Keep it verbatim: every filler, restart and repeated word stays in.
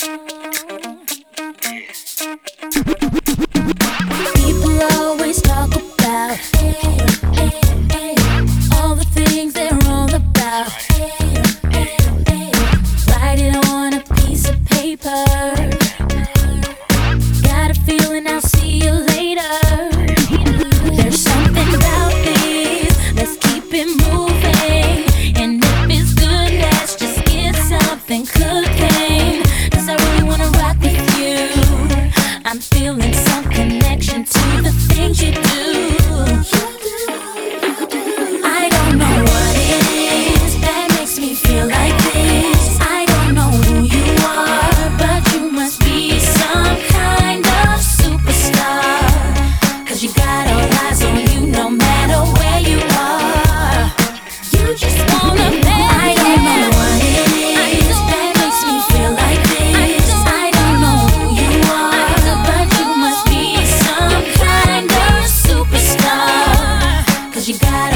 People always talk about all the things they're wrong about. Write it on a piece of paper. Got a feeling I'll see you later. There's something about this, let's keep it moving. And if it's good, let's just get something cooking. Cause I really wanna rock with you. I'm feeling some connection to the things you do. I don't know what it is that makes me feel like this. I don't know who you are, but you must be some kind of superstar. Cause you got all eyes on you no matter where you are. You just wanna play. I don't know what it is that makes me feel like this. I don't know who you are, but you must be some kind of superstar. Cause you got